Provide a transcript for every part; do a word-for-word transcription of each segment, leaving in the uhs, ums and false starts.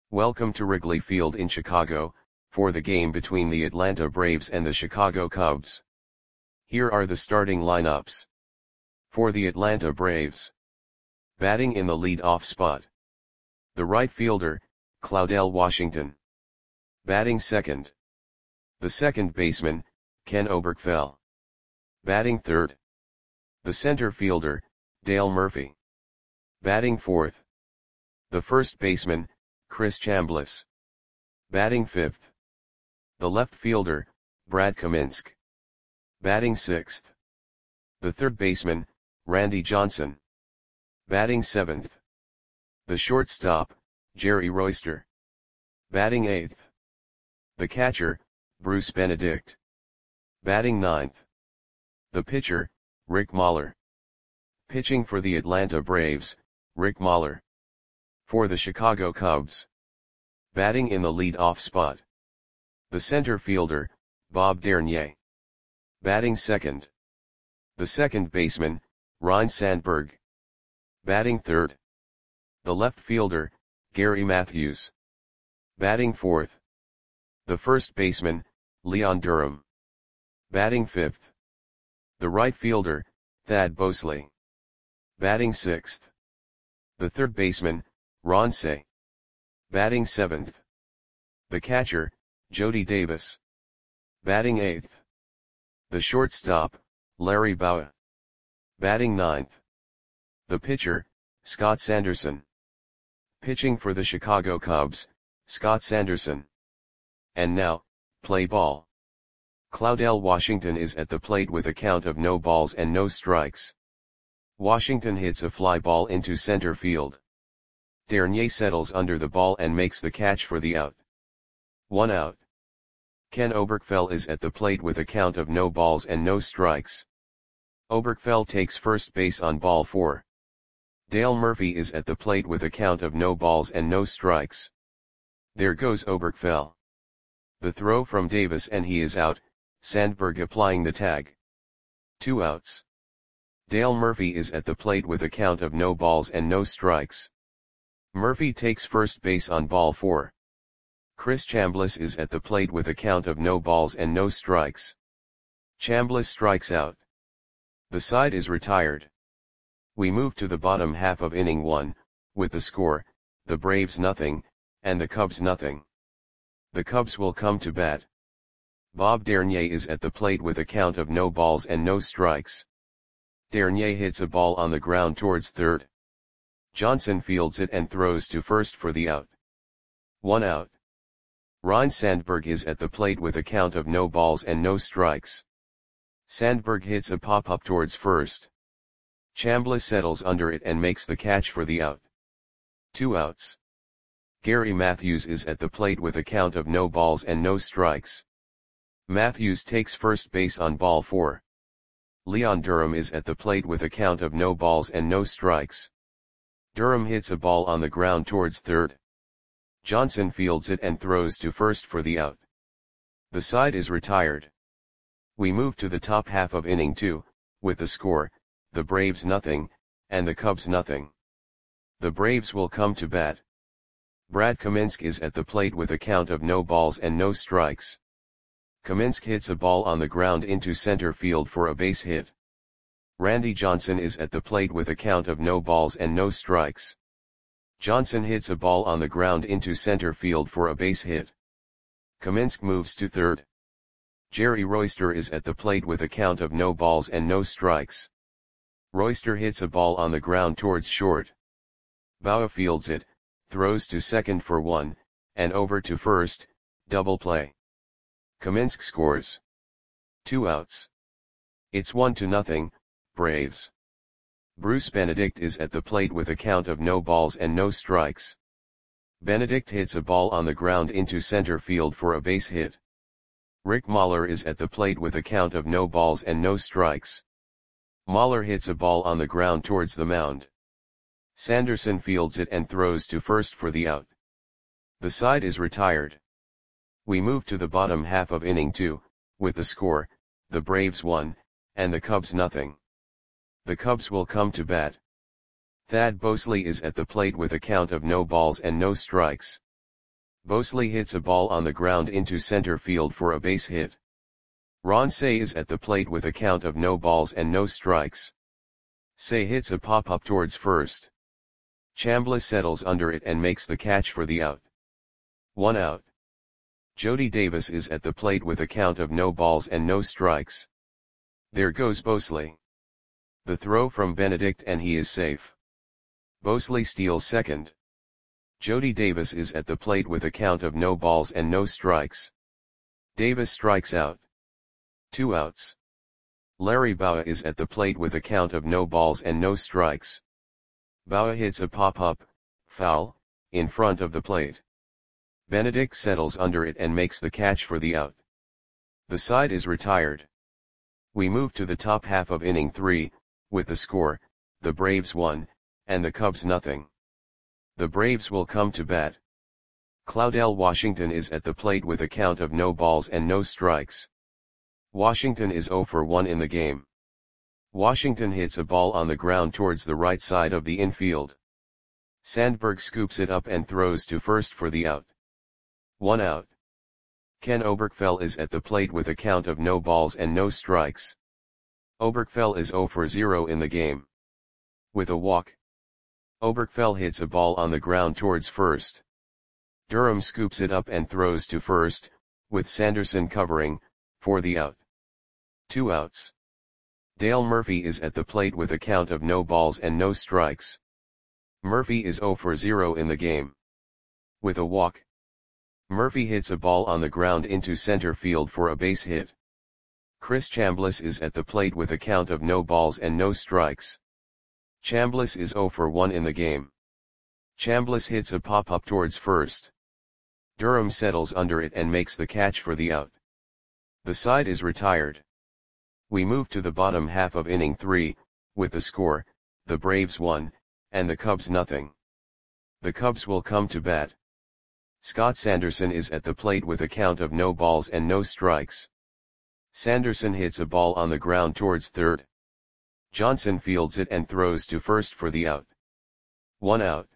Welcome to Wrigley Field in Chicago, for the game between the Atlanta Braves and the Chicago Cubs. Here are the starting lineups. For the Atlanta Braves. Batting in the lead-off spot. The right fielder, Claudell Washington. Batting second. The second baseman, Ken Oberkfell. Batting third. The center fielder, Dale Murphy. Batting fourth. The first baseman, Chris Chambliss. Batting fifth. The left fielder, Brad Kaminsky. Batting sixth. The third baseman, Randy Johnson. Batting seventh. The shortstop, Jerry Royster. Batting eighth. The catcher, Bruce Benedict. Batting ninth. The pitcher, Rick Mahler. Pitching for the Atlanta Braves, Rick Mahler. For the Chicago Cubs. Batting in the lead-off spot. The center fielder, Bob Dernier. Batting second. The second baseman, Ryne Sandberg. Batting third. The left fielder, Gary Matthews. Batting fourth. The first baseman, Leon Durham. Batting fifth. The right fielder, Thad Bosley. Batting sixth. The third baseman, Ron Cey. Batting seventh. The catcher, Jody Davis. Batting eighth. The shortstop, Larry Bowa. Batting ninth. The pitcher, Scott Sanderson. Pitching for the Chicago Cubs, Scott Sanderson. And now, play ball. Claudell Washington is at the plate with a count of no balls and no strikes. Washington hits a fly ball into center field. Dernier settles under the ball and makes the catch for the out. One out. Ken Oberkfell is at the plate with a count of no balls and no strikes. Oberkfell takes first base on ball four. Dale Murphy is at the plate with a count of no balls and no strikes. There goes Oberkfell. The throw from Davis and he is out, Sandberg applying the tag. Two outs. Dale Murphy is at the plate with a count of no balls and no strikes. Murphy takes first base on ball four. Chris Chambliss is at the plate with a count of no balls and no strikes. Chambliss strikes out. The side is retired. We move to the bottom half of inning one, with the score, the Braves nothing, and the Cubs nothing. The Cubs will come to bat. Bob Dernier is at the plate with a count of no balls and no strikes. Dernier hits a ball on the ground towards third. Johnson fields it and throws to first for the out. One out. Ryne Sandberg is at the plate with a count of no balls and no strikes. Sandberg hits a pop-up towards first. Chambliss settles under it and makes the catch for the out. Two outs. Gary Matthews is at the plate with a count of no balls and no strikes. Matthews takes first base on ball four. Leon Durham is at the plate with a count of no balls and no strikes. Durham hits a ball on the ground towards third. Johnson fields it and throws to first for the out. The side is retired. We move to the top half of inning two, with the score, the Braves nothing, and the Cubs nothing. The Braves will come to bat. Brad Kaminsky is at the plate with a count of no balls and no strikes. Kaminsky hits a ball on the ground into center field for a base hit. Randy Johnson is at the plate with a count of no balls and no strikes. Johnson hits a ball on the ground into center field for a base hit. Kaminsky moves to third. Jerry Royster is at the plate with a count of no balls and no strikes. Royster hits a ball on the ground towards short. Bowa fields it, throws to second for one, and over to first, double play. Kaminsky scores. Two outs. It's one to nothing, Braves. Bruce Benedict is at the plate with a count of no balls and no strikes. Benedict hits a ball on the ground into center field for a base hit. Rick Mahler is at the plate with a count of no balls and no strikes. Mahler hits a ball on the ground towards the mound. Sanderson fields it and throws to first for the out. The side is retired. We move to the bottom half of inning two, with the score, the Braves one, and the Cubs nothing. The Cubs will come to bat. Thad Bosley is at the plate with a count of no balls and no strikes. Bosley hits a ball on the ground into center field for a base hit. Ron Cey is at the plate with a count of no balls and no strikes. Cey hits a pop-up towards first. Chambliss settles under it and makes the catch for the out. One out. Jody Davis is at the plate with a count of no balls and no strikes. There goes Bosley. The throw from Benedict and he is safe. Bosley steals second. Jody Davis is at the plate with a count of no balls and no strikes. Davis strikes out. Two outs. Larry Bowa is at the plate with a count of no balls and no strikes. Bowa hits a pop-up, foul, in front of the plate. Benedict settles under it and makes the catch for the out. The side is retired. We move to the top half of inning three, with the score, the Braves one, and the Cubs nothing. The Braves will come to bat. Claudell Washington is at the plate with a count of no balls and no strikes. Washington is zero for one in the game. Washington hits a ball on the ground towards the right side of the infield. Sandberg scoops it up and throws to first for the out. One out. Ken Oberkfell is at the plate with a count of no balls and no strikes. Oberkfell is zero for zero in the game. With a walk. Oberkfell hits a ball on the ground towards first. Durham scoops it up and throws to first, with Sanderson covering, for the out. Two outs. Dale Murphy is at the plate with a count of no balls and no strikes. Murphy is zero for zero in the game. With a walk. Murphy hits a ball on the ground into center field for a base hit. Chris Chambliss is at the plate with a count of no balls and no strikes. Chambliss is zero for one in the game. Chambliss hits a pop-up towards first. Durham settles under it and makes the catch for the out. The side is retired. We move to the bottom half of inning three, with the score, the Braves one, and the Cubs nothing. The Cubs will come to bat. Scott Sanderson is at the plate with a count of no balls and no strikes. Sanderson hits a ball on the ground towards third. Johnson fields it and throws to first for the out. One out.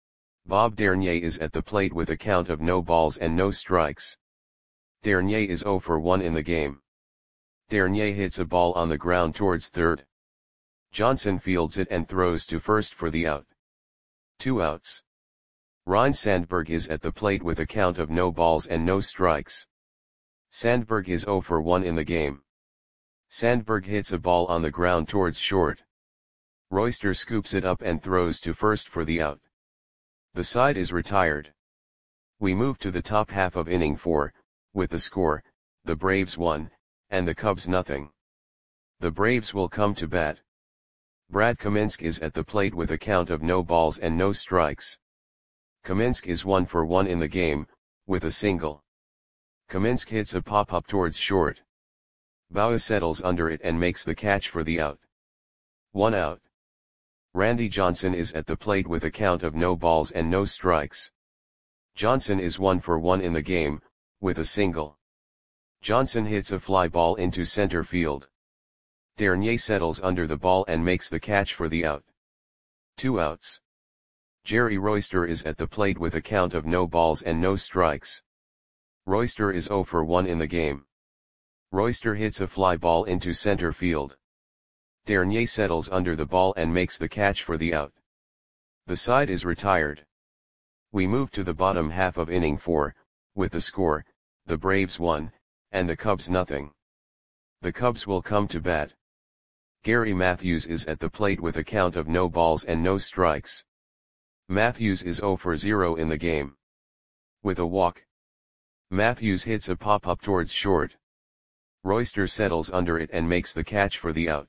Bob Dernier is at the plate with a count of no balls and no strikes. Dernier is zero for one in the game. Dernier hits a ball on the ground towards third. Johnson fields it and throws to first for the out. Two outs. Ryne Sandberg is at the plate with a count of no balls and no strikes. Sandberg is zero for one in the game. Sandberg hits a ball on the ground towards short. Royster scoops it up and throws to first for the out. The side is retired. We move to the top half of inning four, with the score, the Braves one, and the Cubs nothing. The Braves will come to bat. Brad Kaminsky is at the plate with a count of no balls and no strikes. Kaminsky is one for one in the game, with a single. Kaminsky hits a pop-up towards short. Bowa settles under it and makes the catch for the out. One out. Randy Johnson is at the plate with a count of no balls and no strikes. Johnson is one for one in the game, with a single. Johnson hits a fly ball into center field. Dernier settles under the ball and makes the catch for the out. Two outs. Jerry Royster is at the plate with a count of no balls and no strikes. Royster is zero for one in the game. Royster hits a fly ball into center field. Dernier settles under the ball and makes the catch for the out. The side is retired. We move to the bottom half of inning four, with the score, the Braves one, and the Cubs nothing. The Cubs will come to bat. Gary Matthews is at the plate with a count of no balls and no strikes. Matthews is zero for zero in the game. With a walk. Matthews hits a pop-up towards short. Royster settles under it and makes the catch for the out.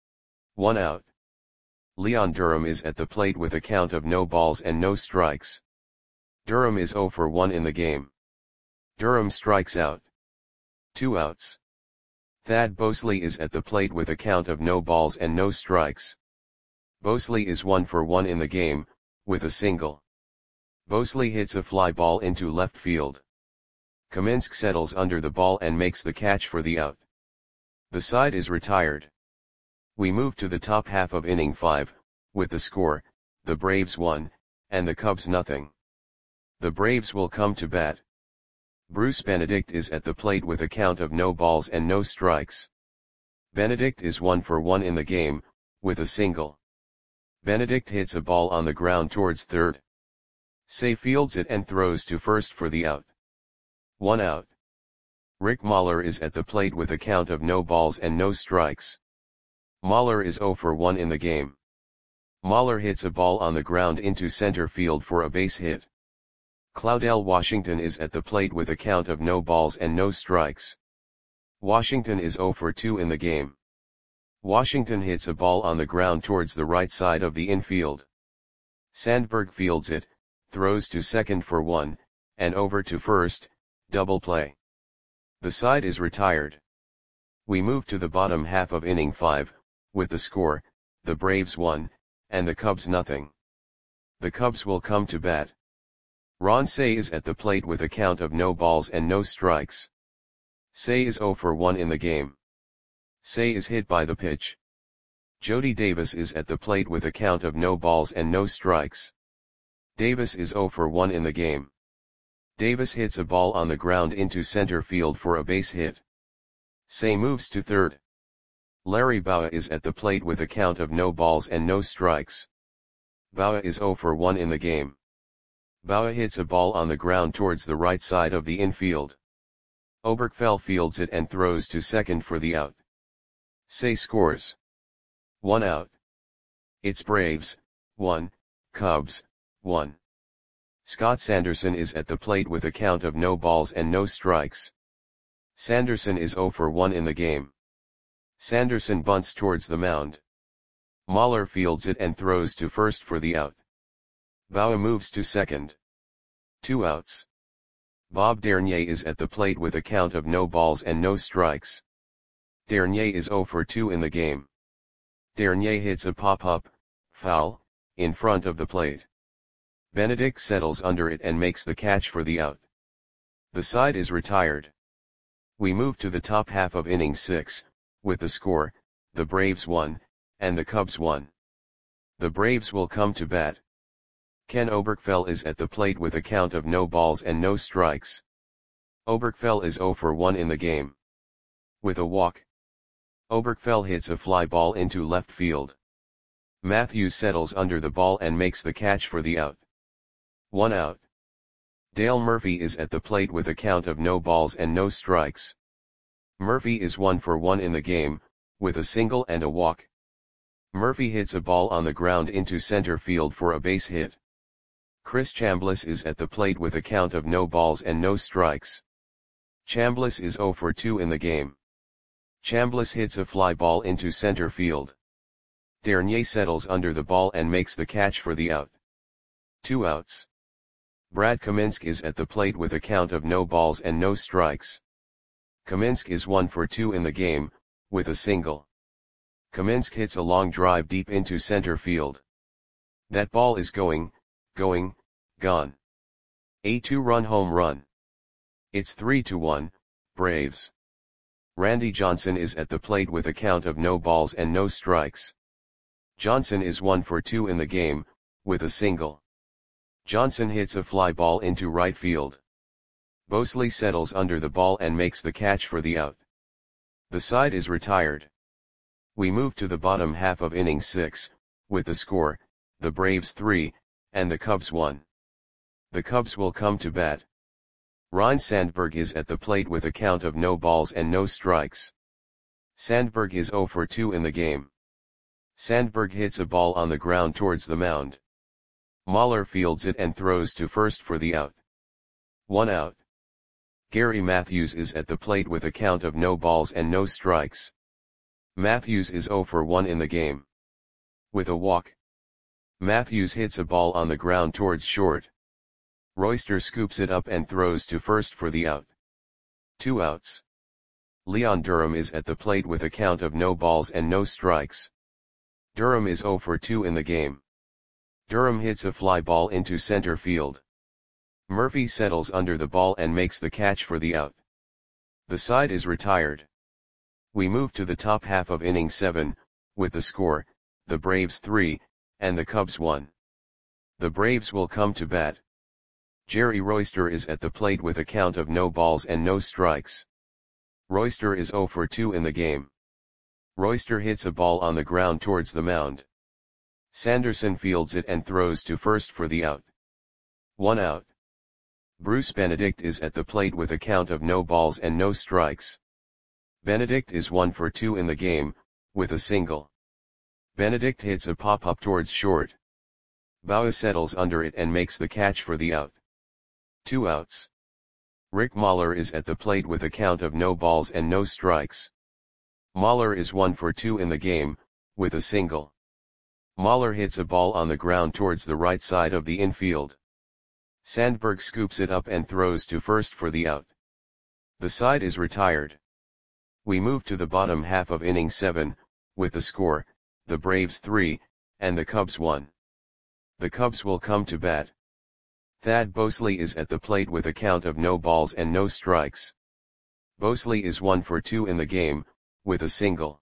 One out. Leon Durham is at the plate with a count of no balls and no strikes. Durham is zero for one in the game. Durham strikes out. Two outs. Thad Bosley is at the plate with a count of no balls and no strikes. Bosley is one for one in the game, with a single. Bosley hits a fly ball into left field. Kaminsky settles under the ball and makes the catch for the out. The side is retired. We move to the top half of inning five, with the score, the Braves one, and the Cubs nothing. The Braves will come to bat. Bruce Benedict is at the plate with a count of no balls and no strikes. Benedict is one for one in the game, with a single. Benedict hits a ball on the ground towards third. Say fields it and throws to first for the out. One out. Rick Mahler is at the plate with a count of no balls and no strikes. Mahler is zero for one in the game. Mahler hits a ball on the ground into center field for a base hit. Claudell Washington is at the plate with a count of no balls and no strikes. Washington is zero for two in the game. Washington hits a ball on the ground towards the right side of the infield. Sandberg fields it, throws to second for one, and over to first, double play. The side is retired. We move to the bottom half of inning five, with the score, the Braves one, and the Cubs nothing. The Cubs will come to bat. Ron Cey is at the plate with a count of no balls and no strikes. Cey is zero for one in the game. Cey is hit by the pitch. Jody Davis is at the plate with a count of no balls and no strikes. Davis is zero for one in the game. Davis hits a ball on the ground into center field for a base hit. Cey moves to third. Larry Bowa is at the plate with a count of no balls and no strikes. Bowa is zero for one in the game. Bowa hits a ball on the ground towards the right side of the infield. Oberkfell fields it and throws to second for the out. Cey scores. One out. It's Braves, one, Cubs, one. Scott Sanderson is at the plate with a count of no balls and no strikes. Sanderson is zero for one in the game. Sanderson bunts towards the mound. Mahler fields it and throws to first for the out. Bowa moves to second. Two outs. Bob Dernier is at the plate with a count of no balls and no strikes. Dernier is zero for two in the game. Dernier hits a pop-up, foul, in front of the plate. Benedict settles under it and makes the catch for the out. The side is retired. We move to the top half of inning six, with the score, the Braves one, and the Cubs one. The Braves will come to bat. Ken Oberkfell is at the plate with a count of no balls and no strikes. Oberkfell is zero for one in the game. With a walk. Oberkfell hits a fly ball into left field. Matthews settles under the ball and makes the catch for the out. One out. Dale Murphy is at the plate with a count of no balls and no strikes. Murphy is one for one in the game, with a single and a walk. Murphy hits a ball on the ground into center field for a base hit. Chris Chambliss is at the plate with a count of no balls and no strikes. Chambliss is zero for two in the game. Chambliss hits a fly ball into center field. Dernier settles under the ball and makes the catch for the out. Two outs. Brad Kaminsk is at the plate with a count of no balls and no strikes. Kaminsk is one for two in the game, with a single. Kaminsk hits a long drive deep into center field. That ball is going, going, gone. A two-run home run. It's three to one, Braves. Randy Johnson is at the plate with a count of no balls and no strikes. Johnson is one for two in the game, with a single. Johnson hits a fly ball into right field. Bosley settles under the ball and makes the catch for the out. The side is retired. We move to the bottom half of inning six, with the score, the Braves three, and the Cubs one. The Cubs will come to bat. Ryne Sandberg is at the plate with a count of no balls and no strikes. Sandberg is zero for two in the game. Sandberg hits a ball on the ground towards the mound. Mahler fields it and throws to first for the out. One out. Gary Matthews is at the plate with a count of no balls and no strikes. Matthews is zero for one in the game. With a walk. Matthews hits a ball on the ground towards short. Royster scoops it up and throws to first for the out. Two outs. Leon Durham is at the plate with a count of no balls and no strikes. Durham is zero for two in the game. Durham hits a fly ball into center field. Murphy settles under the ball and makes the catch for the out. The side is retired. We move to the top half of inning seven, with the score, the Braves three, and the Cubs one. The Braves will come to bat. Jerry Royster is at the plate with a count of no balls and no strikes. Royster is zero for two in the game. Royster hits a ball on the ground towards the mound. Sanderson fields it and throws to first for the out. One out. Bruce Benedict is at the plate with a count of no balls and no strikes. Benedict is one for two in the game, with a single. Benedict hits a pop-up towards short. Bauer settles under it and makes the catch for the out. Two outs. Rick Mahler is at the plate with a count of no balls and no strikes. Mahler is one for two in the game, with a single. Mahler hits a ball on the ground towards the right side of the infield. Sandberg scoops it up and throws to first for the out. The side is retired. We move to the bottom half of inning seven, with the score, the Braves three, and the Cubs one. The Cubs will come to bat. Thad Bosley is at the plate with a count of no balls and no strikes. Bosley is one for two in the game, with a single.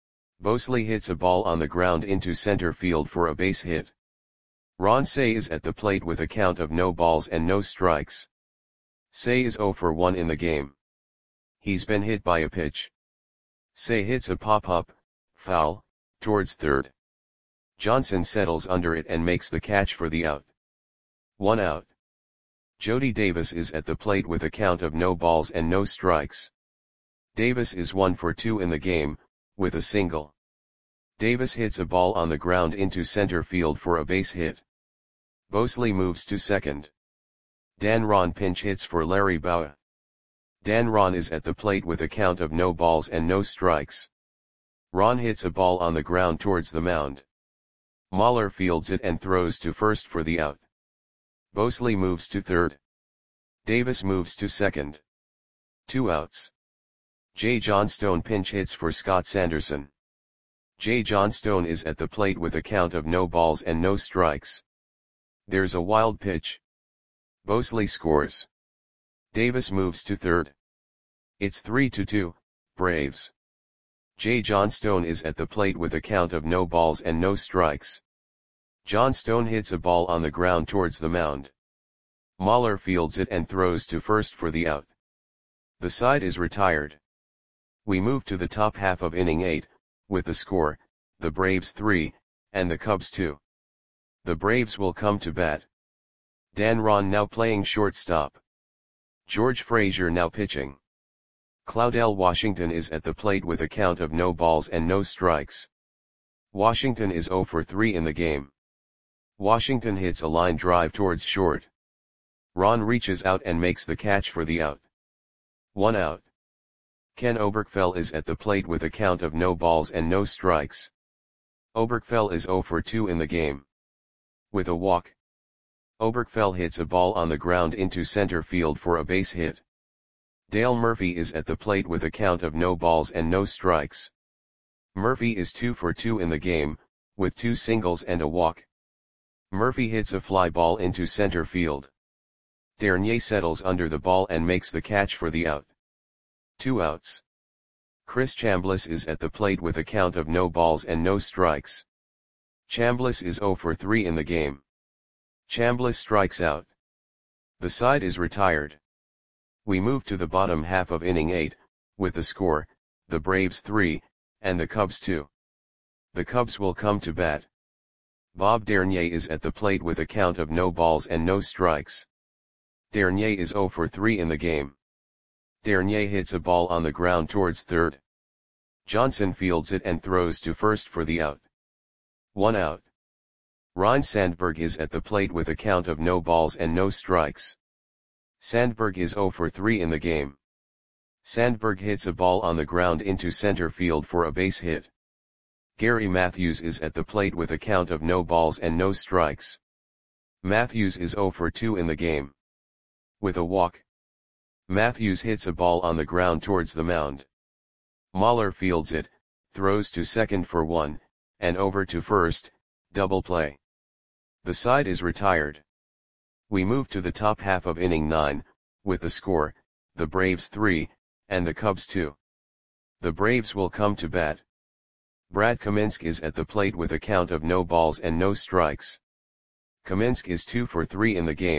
Bosley hits a ball on the ground into center field for a base hit. Ron Cey is at the plate with a count of no balls and no strikes. Cey is zero for one in the game. He's been hit by a pitch. Cey hits a pop-up, foul, towards third. Johnson settles under it and makes the catch for the out. One out. Jody Davis is at the plate with a count of no balls and no strikes. Davis is one for two in the game, with a single. Davis hits a ball on the ground into center field for a base hit. Bosley moves to second. Dan Ron pinch hits for Larry Bauer. Dan Ron is at the plate with a count of no balls and no strikes. Ron hits a ball on the ground towards the mound. Mahler fields it and throws to first for the out. Bosley moves to third. Davis moves to second. Two outs. Jay Johnstone pinch hits for Scott Sanderson. Jay Johnstone is at the plate with a count of no balls and no strikes. There's a wild pitch. Bosley scores. Davis moves to third. It's three to two, Braves. Jay Johnstone is at the plate with a count of no balls and no strikes. Johnstone hits a ball on the ground towards the mound. Mahler fields it and throws to first for the out. The side is retired. We move to the top half of inning eight, with the score, the Braves three, and the Cubs two. The Braves will come to bat. Dan Ron now playing shortstop. George Frazier now pitching. Claudell Washington is at the plate with a count of no balls and no strikes. Washington is zero for three in the game. Washington hits a line drive towards short. Ron reaches out and makes the catch for the out. One out. Ken Oberkfell is at the plate with a count of no balls and no strikes. Oberkfell is zero for two in the game. With a walk. Oberkfell hits a ball on the ground into center field for a base hit. Dale Murphy is at the plate with a count of no balls and no strikes. Murphy is two for two in the game, with two singles and a walk. Murphy hits a fly ball into center field. Dernier settles under the ball and makes the catch for the out. Two outs. Chris Chambliss is at the plate with a count of no balls and no strikes. Chambliss is zero for three in the game. Chambliss strikes out. The side is retired. We move to the bottom half of inning eight, with the score, the Braves three, and the Cubs two. The Cubs will come to bat. Bob Dernier is at the plate with a count of no balls and no strikes. Dernier is zero for three in the game. Dernier hits a ball on the ground towards third. Johnson fields it and throws to first for the out. One out. Ryne Sandberg is at the plate with a count of no balls and no strikes. Sandberg is zero for three in the game. Sandberg hits a ball on the ground into center field for a base hit. Gary Matthews is at the plate with a count of no balls and no strikes. Matthews is zero for two in the game. With a walk. Matthews hits a ball on the ground towards the mound. Mahler fields it, throws to second for one, and over to first, double play. The side is retired. We move to the top half of inning nine, with the score, the Braves three, and the Cubs two. The Braves will come to bat. Brad Kaminsk is at the plate with a count of no balls and no strikes. Kaminsk is two for three in the game,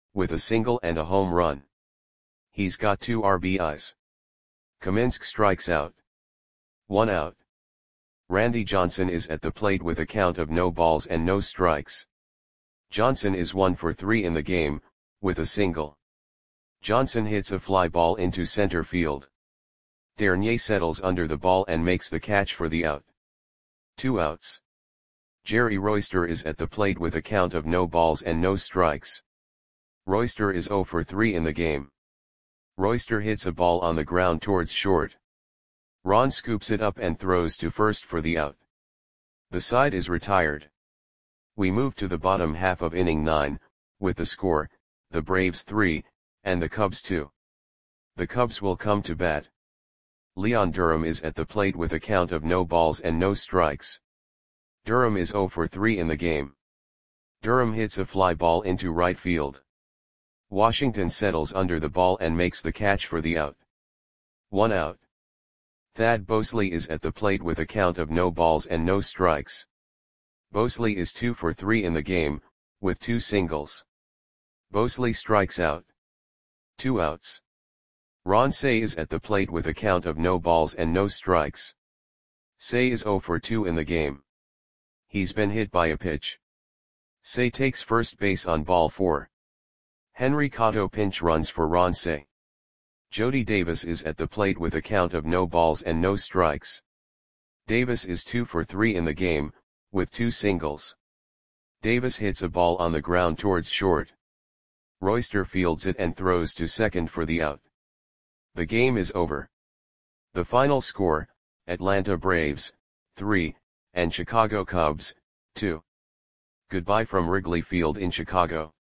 with a single and a home run. He's got two R B Is. Kaminsky strikes out. One out. Randy Johnson is at the plate with a count of no balls and no strikes. Johnson is one for three in the game, with a single. Johnson hits a fly ball into center field. Dernier settles under the ball and makes the catch for the out. Two outs. Jerry Royster is at the plate with a count of no balls and no strikes. Royster is zero for three in the game. Royster hits a ball on the ground towards short. Ron scoops it up and throws to first for the out. The side is retired. We move to the bottom half of inning nine, with the score, the Braves three, and the Cubs two. The Cubs will come to bat. Leon Durham is at the plate with a count of no balls and no strikes. Durham is zero for three in the game. Durham hits a fly ball into right field. Washington settles under the ball and makes the catch for the out. One out. Thad Bosley is at the plate with a count of no balls and no strikes. Bosley is two for three in the game, with two singles. Bosley strikes out. Two outs. Ron Cey is at the plate with a count of no balls and no strikes. Cey is zero for two in the game. He's been hit by a pitch. Cey takes first base on ball four. Henry Cotto pinch runs for Ron Cey. Jody Davis is at the plate with a count of no balls and no strikes. Davis is two for three in the game, with two singles. Davis hits a ball on the ground towards short. Royster fields it and throws to second for the out. The game is over. The final score, Atlanta Braves, three, and Chicago Cubs, two. Goodbye from Wrigley Field in Chicago.